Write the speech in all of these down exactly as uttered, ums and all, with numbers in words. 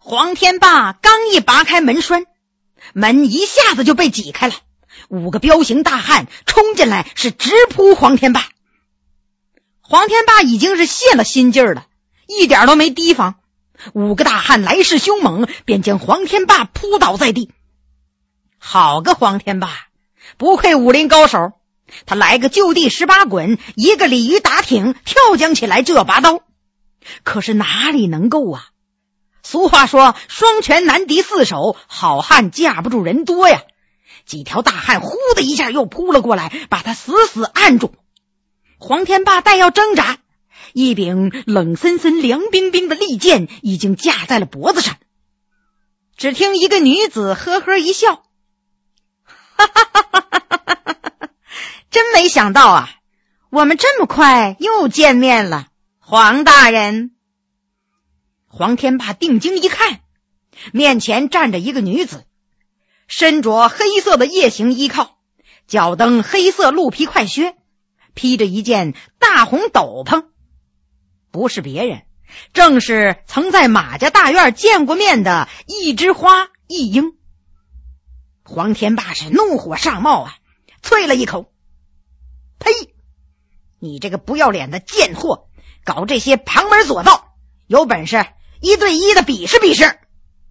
黄天霸刚一拔开门栓，门一下子就被挤开了，五个彪形大汉冲进来，是直扑黄天霸。黄天霸已经是泄了心劲儿了，一点都没提防，五个大汉来势凶猛，便将黄天霸扑倒在地。好个黄天霸，不愧武林高手，他来个就地十八滚，一个鲤鱼打挺，跳将起来这拔刀，可是哪里能够啊？俗话说双拳难敌四手，好汉架不住人多呀。几条大汉呼的一下又扑了过来，把他死死按住。黄天霸待要挣扎，一柄冷森森凉冰冰的利剑已经架在了脖子上。只听一个女子呵呵一笑，哈哈哈哈哈哈，真没想到啊，我们这么快又见面了，黄大人。黄天霸定睛一看，面前站着一个女子，身着黑色的夜行衣靠，脚蹬黑色鹿皮快靴，披着一件大红斗篷，不是别人，正是曾在马家大院见过面的一枝花一英。黄天霸是怒火上冒啊，啐了一口，呸！你这个不要脸的贱货，搞这些旁门左道，有本事一对一的比试比试。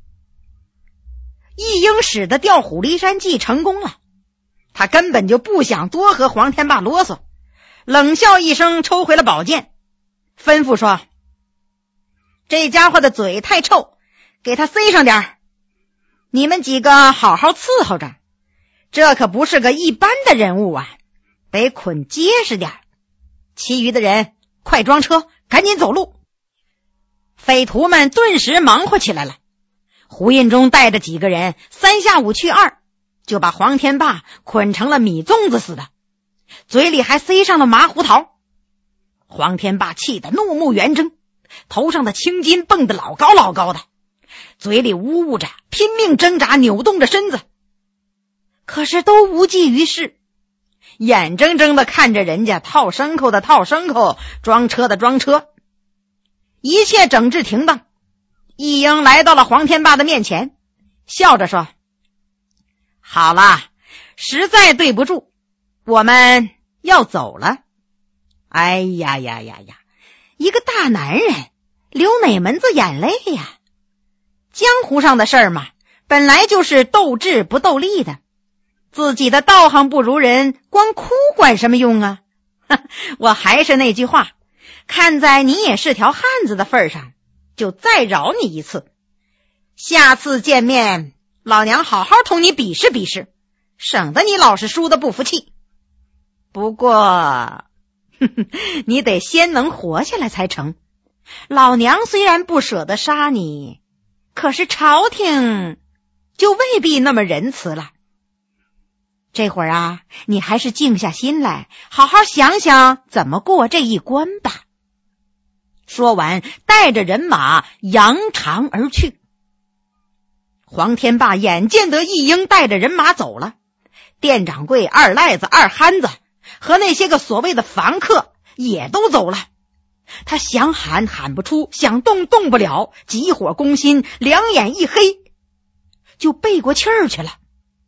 一英使的调虎离山计成功了，他根本就不想多和黄天霸啰嗦，冷笑一声，抽回了宝剑，吩咐说：这家伙的嘴太臭，给他塞上点儿，你们几个好好伺候着，这可不是个一般的人物啊，得捆结实点儿。其余的人快装车，赶紧走路。匪徒们顿时忙活起来了，胡印中带着几个人三下五去二，就把黄天霸捆成了米粽子似的，嘴里还塞上了麻胡桃。黄天霸气得怒目圆睁，头上的青筋蹦得老高老高的，嘴里呜呜着，拼命挣扎，扭动着身子，可是都无济于事，眼睁睁地看着人家套牲口的套牲口，装车的装车。一切整治停当，一英来到了黄天霸的面前，笑着说：好了，实在对不住，我们要走了。哎呀呀呀呀，一个大男人流哪门子眼泪呀？江湖上的事儿嘛，本来就是斗智不斗力的，自己的道行不如人，光哭管什么用啊？我还是那句话，看在你也是条汉子的份上，就再饶你一次。下次见面，老娘好好同你比试比试，省得你老是输得不服气。不过呵呵，你得先能活下来才成。老娘虽然不舍得杀你，可是朝廷就未必那么仁慈了。这会儿啊，你还是静下心来，好好想想怎么过这一关吧。说完，带着人马扬长而去。黄天霸眼见得一英带着人马走了，店掌柜、二赖子、二憨子和那些个所谓的房客也都走了。他想喊喊不出，想动动不了，急火攻心，两眼一黑，就背过气儿去了。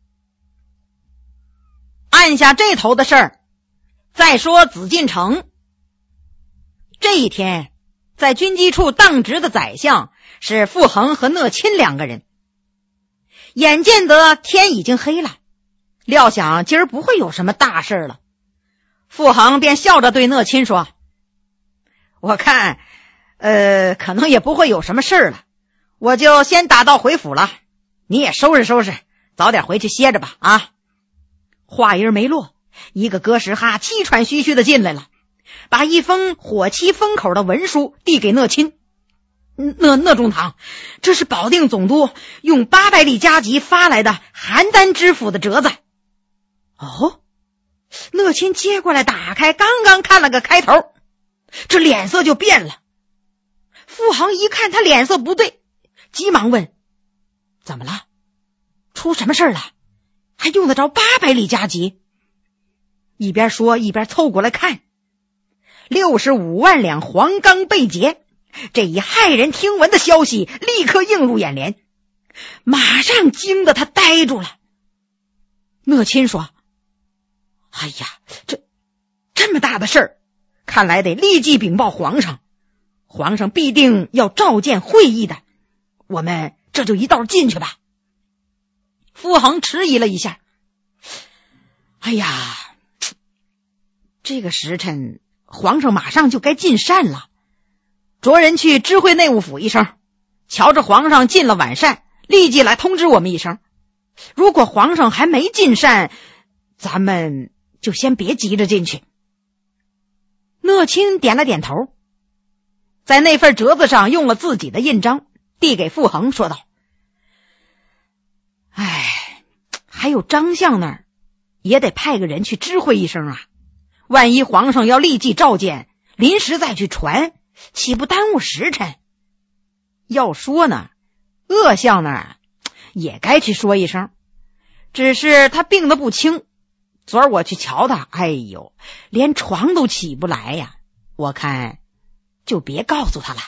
按下这头的事儿，再说紫禁城。这一天，在军机处当值的宰相是傅恒和讷亲两个人。眼见得天已经黑了，料想今儿不会有什么大事了，傅恒便笑着对讷亲说：我看呃，可能也不会有什么事了，我就先打道回府了，你也收拾收拾，早点回去歇着吧啊！话音没落，一个哥什哈气喘吁吁的进来了，把一封火漆封口的文书递给讷亲。讷讷中堂，这是保定总督用八百里加急发来的邯郸知府的折子。哦，讷亲接过来打开，刚刚看了个开头，这脸色就变了。傅恒一看他脸色不对，急忙问：怎么了？出什么事了？还用得着八百里加急？一边说一边凑过来看，六十五万两黄钢被劫， 这一骇人听闻的消息立刻映入眼帘，马上惊得他呆住了。讷亲说：哎呀，这这么大的事儿，看来得立即禀报皇上，皇上必定要召见会议的，我们这就一道进去吧。傅恒迟疑了一下，哎呀，这个时辰皇上马上就该进膳了，着人去知会内务府一声，瞧着皇上进了晚膳，立即来通知我们一声。如果皇上还没进膳，咱们就先别急着进去。讷亲点了点头，在那份折子上用了自己的印章，递给傅恒说道：哎，还有张相那儿也得派个人去知会一声啊，万一皇上要立即召见，临时再去传，岂不耽误时辰？要说呢，鄂相那儿也该去说一声，只是他病得不轻，昨儿我去瞧他，哎呦，连床都起不来呀，我看就别告诉他了。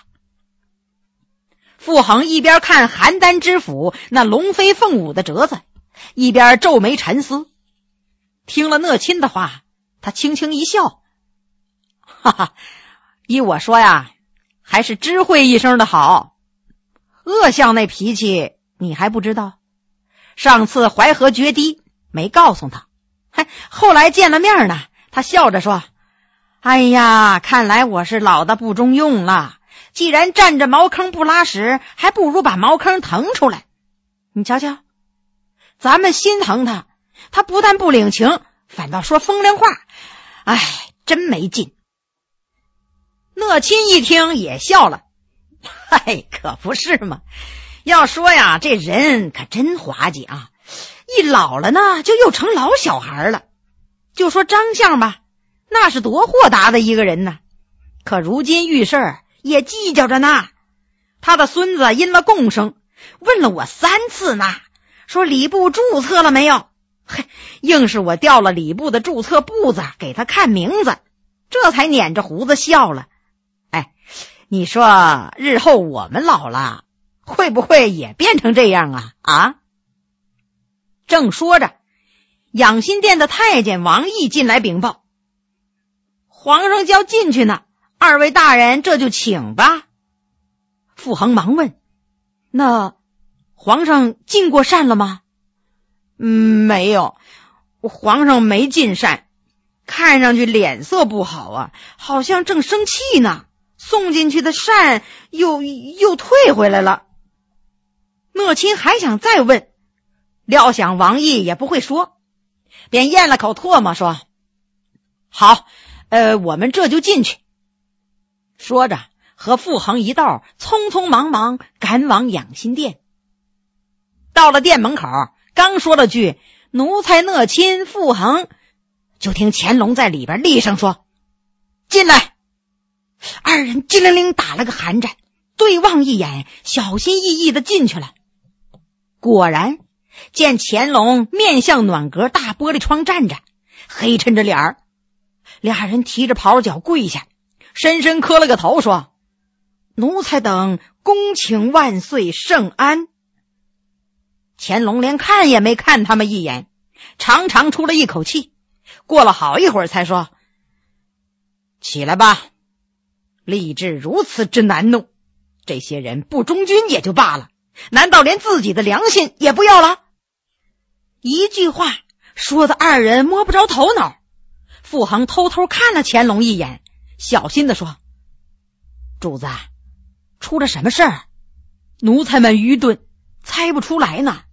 傅恒一边看邯郸知府那龙飞凤舞的折子，一边皱眉沉思。听了讷亲的话，他轻轻一笑，哈哈，依我说呀，还是知会一声的好。鄂相那脾气你还不知道，上次淮河决堤没告诉他，嘿，后来见了面呢，他笑着说：哎呀，看来我是老的不中用了，既然占着茅坑不拉屎，还不如把茅坑腾出来。你瞧瞧，咱们心疼他，他不但不领情，反倒说风凉话，哎，真没劲。讷亲一听也笑了，嗨，可不是嘛，要说呀，这人可真滑稽啊，一老了呢就又成老小孩了。就说张相吧，那是多豁达的一个人呢，可如今遇事儿也计较着呢。他的孙子因了贡生，问了我三次呢，说礼部注册了没有，嘿，硬是我调了礼部的注册簿子给他看名字，这才捻着胡子笑了。哎，你说日后我们老了会不会也变成这样啊？啊！正说着，养心殿的太监王毅进来禀报，皇上就要进去呢，二位大人这就请吧。傅恒忙问：那皇上进过膳了吗？嗯，没有，皇上没进膳，看上去脸色不好啊，好像正生气呢，送进去的膳又又退回来了。讷亲还想再问，料想王毅也不会说，便咽了口唾沫说：好，呃，我们这就进去。说着和傅恒一道匆匆忙忙赶往养心殿。到了殿门口，刚说了句奴才讷亲傅恒，就听乾隆在里边厉声说：进来。二人机灵灵打了个寒战，对望一眼，小心翼翼地进去了。果然见乾隆面向暖阁大玻璃窗站着，黑沉着脸儿，俩人提着袍脚跪下，深深磕了个头，说：奴才等恭请万岁圣安。乾隆连看也没看他们一眼，长长出了一口气，过了好一会儿才说：起来吧，吏治如此之难弄，这些人不忠君也就罢了，难道连自己的良心也不要了？一句话说的二人摸不着头脑。傅恒偷偷看了乾隆一眼，小心地说：主子，出了什么事儿？奴才们愚钝，猜不出来呢。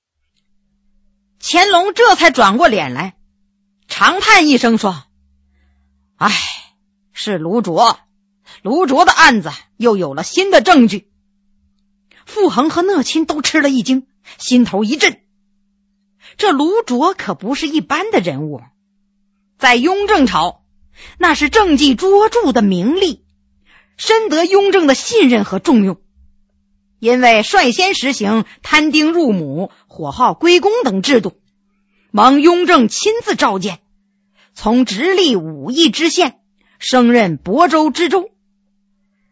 乾隆这才转过脸来，长叹一声说：唉，是卢卓，卢卓的案子又有了新的证据。傅恒和讷亲都吃了一惊，心头一震。这卢卓可不是一般的人物，在雍正朝那是政绩卓著的名吏，深得雍正的信任和重用。因为率先实行摊丁入亩、火耗归公等制度，蒙雍正亲自召见，从直隶武义知县升任亳州知州。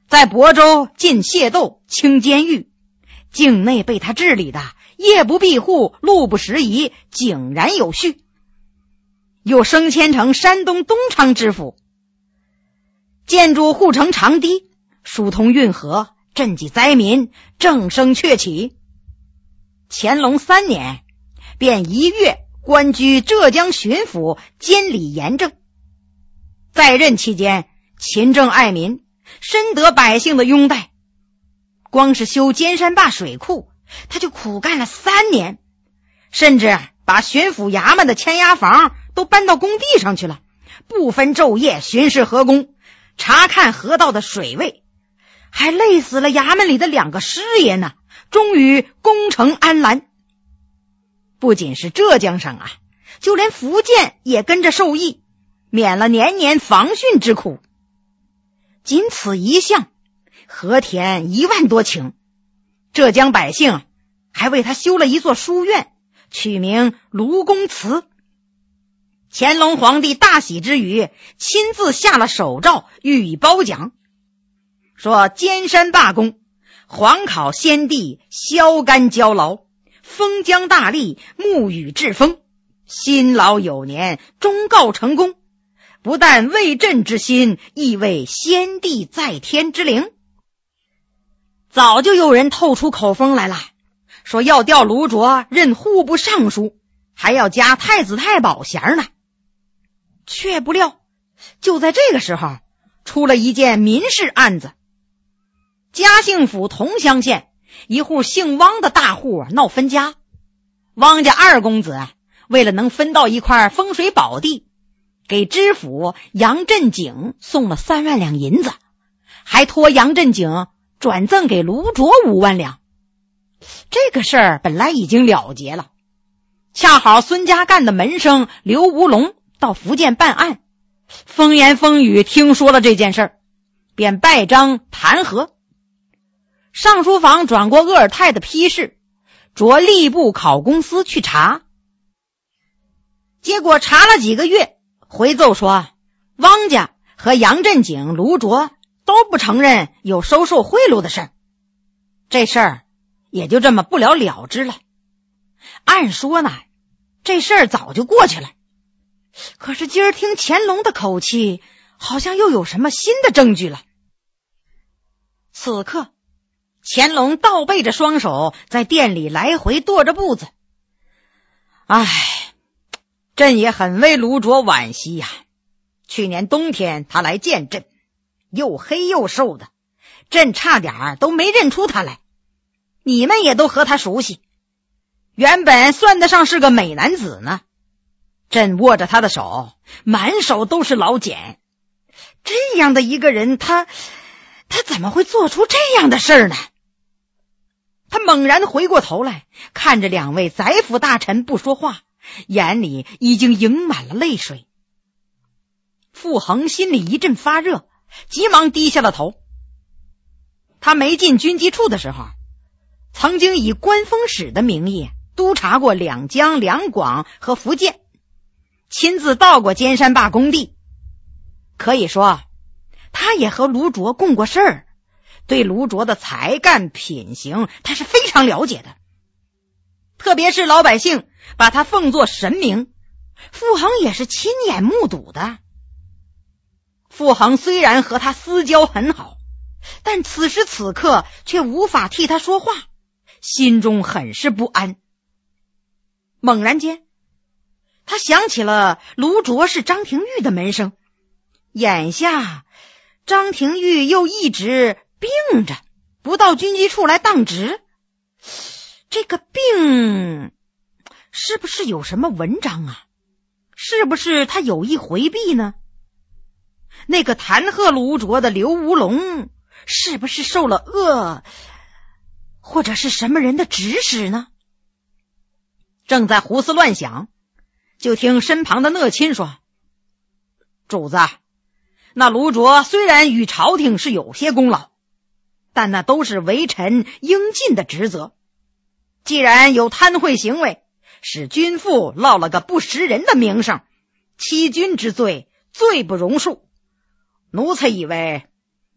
在亳州进械斗，清监狱，境内被他治理的夜不闭户，路不拾遗，井然有序，又升迁成山东东昌知府，建筑护城长堤，疏通运河，赈济灾民，正声鹊起。乾隆三年便一跃官居浙江巡抚，监理盐政。在任期间勤政爱民，深得百姓的拥戴。光是修尖山坝水库，他就苦干了三年，甚至把巡抚衙门的签押房都搬到工地上去了，不分昼夜巡视河工，查看河道的水位，还累死了衙门里的两个师爷呢，终于功成安澜。不仅是浙江省啊，就连福建也跟着受益，免了年年防汛之苦。仅此一项，和田一万多顷，浙江百姓还为他修了一座书院，取名卢公祠。乾隆皇帝大喜之余，亲自下了手诏予以褒奖，说尖山罢工，皇考先帝削干交劳，封疆大吏，沐雨治风，辛劳有年，终告成功，不但为朕之心，亦为先帝在天之灵。早就有人透出口风来了，说要调卢卓任户部尚书，还要加太子太保衔呢。却不料就在这个时候，出了一件民事案子。嘉兴府同乡县一户姓汪的大户闹分家，汪家二公子为了能分到一块风水宝地，给知府杨振景送了三万两银子，还托杨振景转赠给卢卓五万两。这个事儿本来已经了结了，恰好孙家干的门生刘吴龙到福建办案，风言风语听说了这件事儿，便拜章弹劾。上书房转过鄂尔泰的批示，着吏部考公司去查。结果查了几个月，回奏说汪家和杨振景、卢卓都不承认有收受贿赂的事儿，这事儿也就这么不了了之了。按说呢，这事儿早就过去了，可是今儿听乾隆的口气，好像又有什么新的证据了。此刻乾隆倒背着双手，在店里来回跺着步子。唉，朕也很为卢卓惋惜呀、啊。去年冬天他来见朕，又黑又瘦的，朕差点都没认出他来。你们也都和他熟悉，原本算得上是个美男子呢。朕握着他的手，满手都是老茧。这样的一个人，他他怎么会做出这样的事儿呢？他猛然回过头来，看着两位宰辅大臣不说话，眼里已经盈满了泪水。傅恒心里一阵发热，急忙低下了头。他没进军机处的时候，曾经以官风使的名义督察过两江、两广和福建，亲自到过尖山坝工地。可以说他也和卢卓共过事儿，对卢卓的才干品行他是非常了解的。特别是老百姓把他奉作神明，傅恒也是亲眼目睹的。傅恒虽然和他私交很好，但此时此刻却无法替他说话，心中很是不安。猛然间他想起了卢卓是张廷玉的门生，眼下张廷玉又一直病着，不到军机处来当值，这个病是不是有什么文章啊？是不是他有意回避呢？那个弹劾卢卓的刘吴龙是不是受了恶，或者是什么人的指使呢？正在胡思乱想，就听身旁的讷亲说：主子，那卢卓虽然与朝廷是有些功劳，但那都是为臣应尽的职责。既然有贪贿行为，使君父落了个不识人的名声，欺君之罪，罪不容恕。奴才以为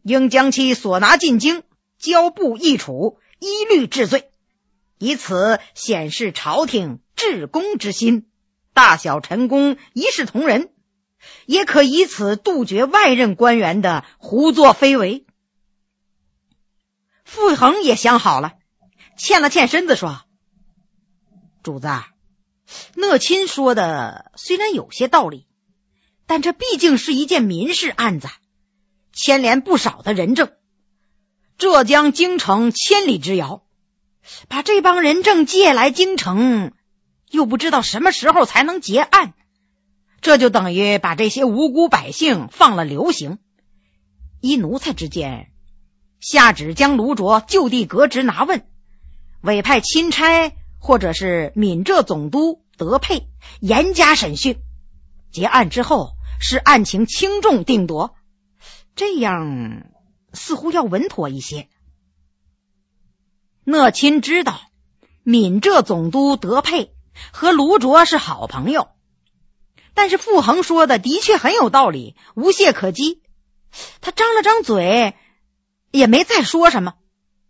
应将其所拿进京，交部议处，一律治罪，以此显示朝廷治公之心，大小臣工一视同仁，也可以此杜绝外任官员的胡作非为。傅恒也想好了，欠了欠身子说：主子，讷亲说的虽然有些道理，但这毕竟是一件民事案子，牵连不少的人证，浙江京城千里之遥，把这帮人证借来京城，又不知道什么时候才能结案，这就等于把这些无辜百姓放了流刑。依奴才之见，下旨将卢卓就地革职拿问，委派钦差或者是闽浙总督德佩严加审讯，结案之后是案情轻重定夺，这样似乎要稳妥一些。讷亲知道闽浙总督德佩和卢卓是好朋友，但是傅恒说的的确很有道理，无懈可击。他张了张嘴，也没再说什么。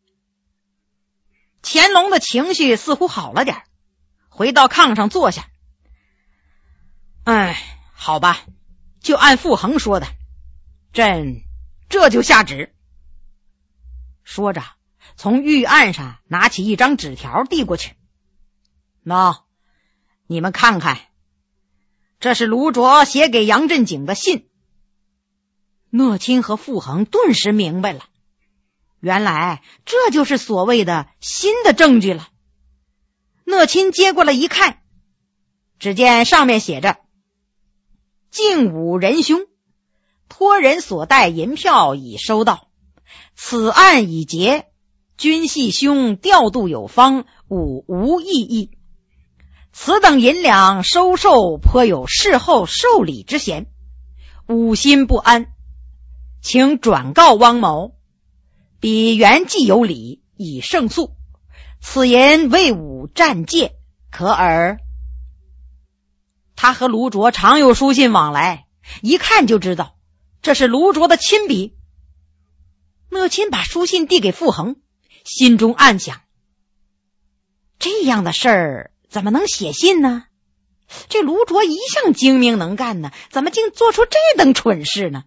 乾隆的情绪似乎好了点，回到炕上坐下。哎，好吧，就按傅恒说的，朕这就下旨。说着，从御案上拿起一张纸条递过去。喏，你们看看，这是卢卓写给杨振景的信。讷亲和傅恒顿时明白了，原来这就是所谓的新的证据了。讷亲接过来一看，只见上面写着：敬武仁兄，托人所带银票已收到，此案已结，君系兄调度有方，吾无异议。此等银两收受颇有事后受理之嫌，吾心不安，请转告汪某，彼原既有理，已胜诉，此言为吾暂借，可耳。他和卢卓常有书信往来，一看就知道这是卢卓的亲笔。讷亲把书信递给傅恒，心中暗想，这样的事儿怎么能写信呢？这卢卓一向精明能干呢，怎么竟做出这等蠢事呢？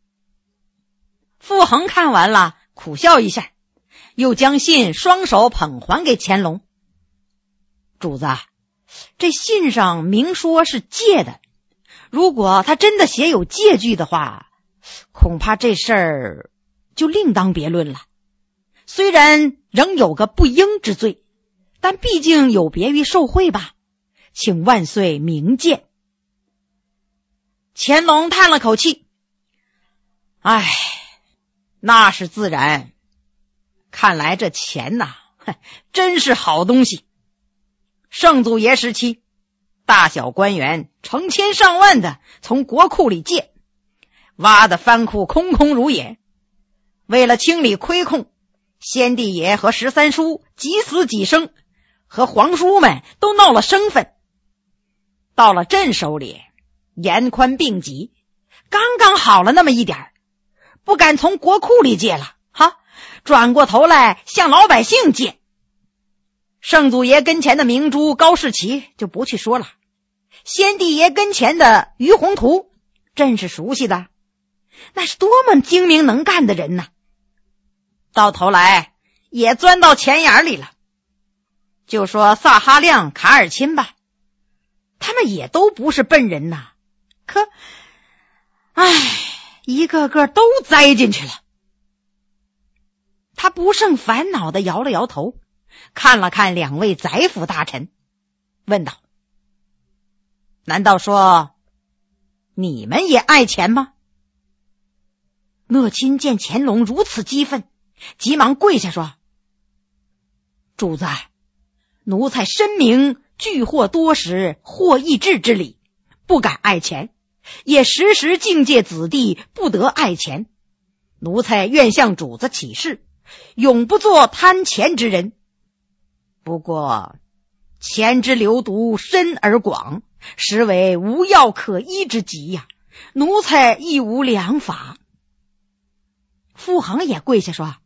傅恒看完了，苦笑一下，又将信双手捧还给乾隆。主子，这信上明说是借的，如果他真的写有借据的话，恐怕这事儿就另当别论了。虽然仍有个不应之罪，但毕竟有别于受贿吧，请万岁明鉴。乾隆叹了口气，唉，那是自然，看来这钱呐，真是好东西。圣祖爷时期，大小官员成千上万的从国库里借，挖的藩库空空如也。为了清理亏空，先帝爷和十三叔几死几生，和皇叔们都闹了生分。到了朕手里，严宽并济，刚刚好了那么一点，不敢从国库里借了，哈，转过头来向老百姓借。圣祖爷跟前的明珠高士奇就不去说了，先帝爷跟前的于宏图朕是熟悉的，那是多么精明能干的人呐，到头来也钻到钱眼里了。就说萨哈亮、卡尔钦吧，他们也都不是笨人呐，可唉，一个个都栽进去了。他不胜烦恼地摇了摇头，看了看两位宰辅大臣，问道：难道说你们也爱钱吗？讷亲见乾隆如此激愤，急忙跪下说：主子，奴才深明聚祸多时祸易至之理，不敢爱钱，也时时境戒子弟不得爱钱。奴才愿向主子起誓，永不做贪钱之人。不过钱之流毒深而广，实为无药可医之疾呀、啊，奴才亦无良法。 傅恒也跪下说：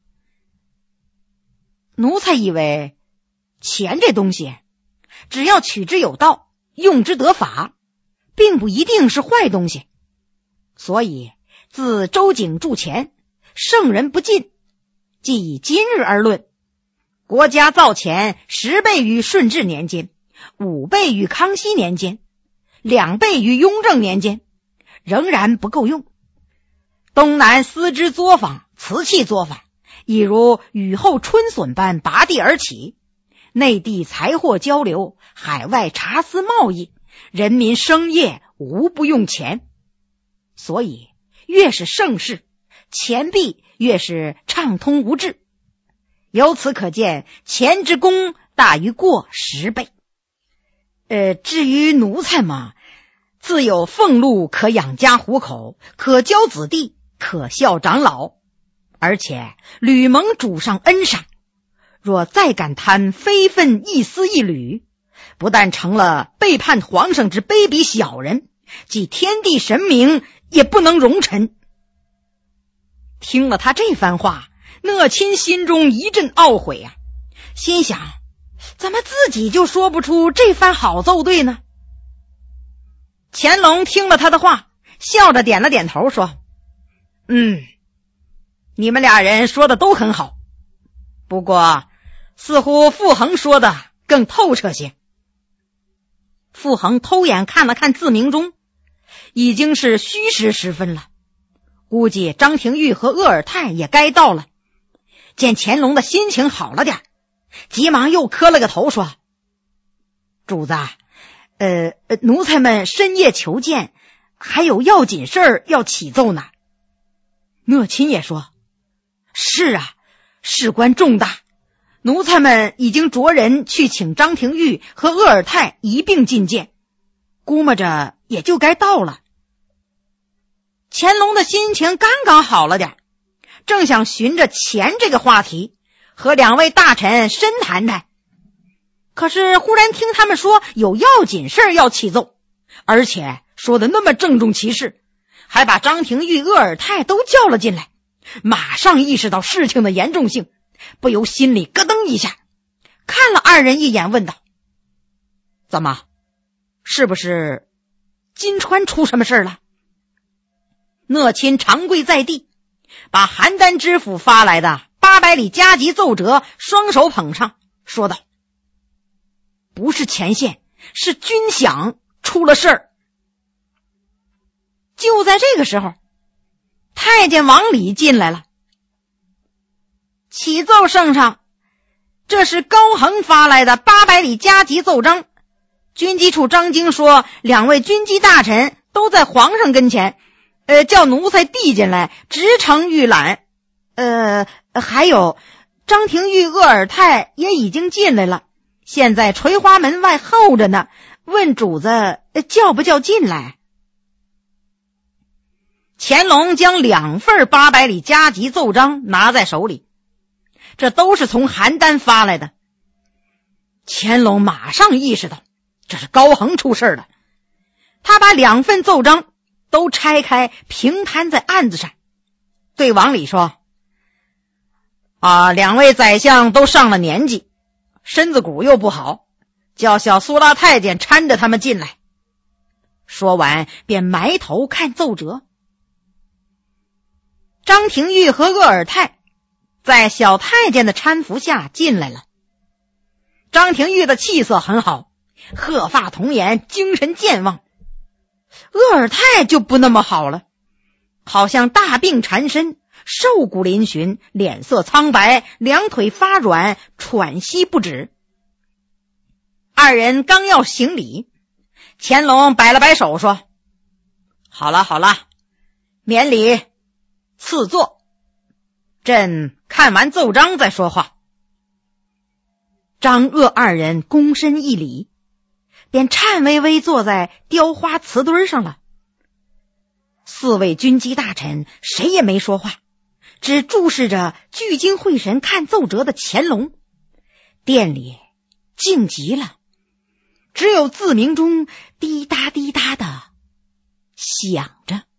奴才以为钱这东西，只要取之有道，用之得法，并不一定是坏东西。所以自周景铸钱，圣人不进，即以今日而论，国家造钱十倍于顺治年间，五倍于康熙年间，两倍于雍正年间，仍然不够用。东南丝织作坊、瓷器作坊已如雨后春笋般拔地而起，内地财货交流，海外茶丝贸易，人民生业无不用钱。所以越是盛世，钱币越是畅通无滞。由此可见，钱之功大于过十倍。呃，至于奴才嘛，自有俸禄可养家糊口，可教子弟，可孝长老，而且屡蒙主上恩赏。若再敢贪非分一丝一缕，不但成了背叛皇上之卑鄙小人，即天地神明也不能容臣。听了他这番话，讷亲心中一阵懊悔啊，心想怎么自己就说不出这番好奏对呢？乾隆听了他的话，笑着点了点头说：嗯，你们俩人说的都很好，不过似乎傅恒说的更透彻些。傅恒偷眼看了看自鸣钟，已经是戌时时分了，估计张廷玉和鄂尔泰也该到了。见乾隆的心情好了点，急忙又磕了个头说：主子，呃，奴才们深夜求见，还有要紧事儿要启奏呢。讷亲也说：是啊，事关重大，奴才们已经着人去请张廷玉和鄂尔泰一并觐见，估摸着也就该到了。乾隆的心情刚刚好了点，正想循着钱这个话题和两位大臣深谈谈，可是忽然听他们说有要紧事要启奏，而且说的那么郑重其事，还把张廷玉、鄂尔泰都叫了进来，马上意识到事情的严重性，不由心里咯噔一下，看了二人一眼，问道：怎么，是不是金川出什么事了？讷亲长跪在地，把邯郸知府发来的八百里加急奏折双手捧上，说道：不是前线，是军饷出了事儿。就在这个时候，太监王礼进来了。启奏圣上，这是高恒发来的八百里加急奏章。军机处张京说，两位军机大臣都在皇上跟前，呃，叫奴才递进来，直呈预览。呃，还有张廷玉、鄂尔泰也已经进来了，现在垂花门外候着呢，问主子、呃、叫不叫进来。乾隆将两份八百里加急奏章拿在手里，这都是从邯郸发来的。乾隆马上意识到这是高恒出事了，他把两份奏章都拆开平摊在案子上，对王礼说：啊，两位宰相都上了年纪，身子骨又不好，叫小苏拉太监搀着他们进来。说完便埋头看奏折。张廷玉和鄂尔泰在小太监的搀扶下进来了。张廷玉的气色很好，鹤发童颜，精神健旺。鄂尔泰就不那么好了，好像大病缠身，瘦骨嶙峋，脸色苍白，两腿发软，喘息不止。二人刚要行礼，乾隆摆了摆手说：好了好了，免礼，赐座，朕看完奏章再说话。张鄂二人躬身一礼，便颤巍巍坐在雕花瓷墩上了。四位军机大臣谁也没说话，只注视着聚精会神看奏折的乾隆。殿里静极了，只有自鸣钟滴答滴答的响着。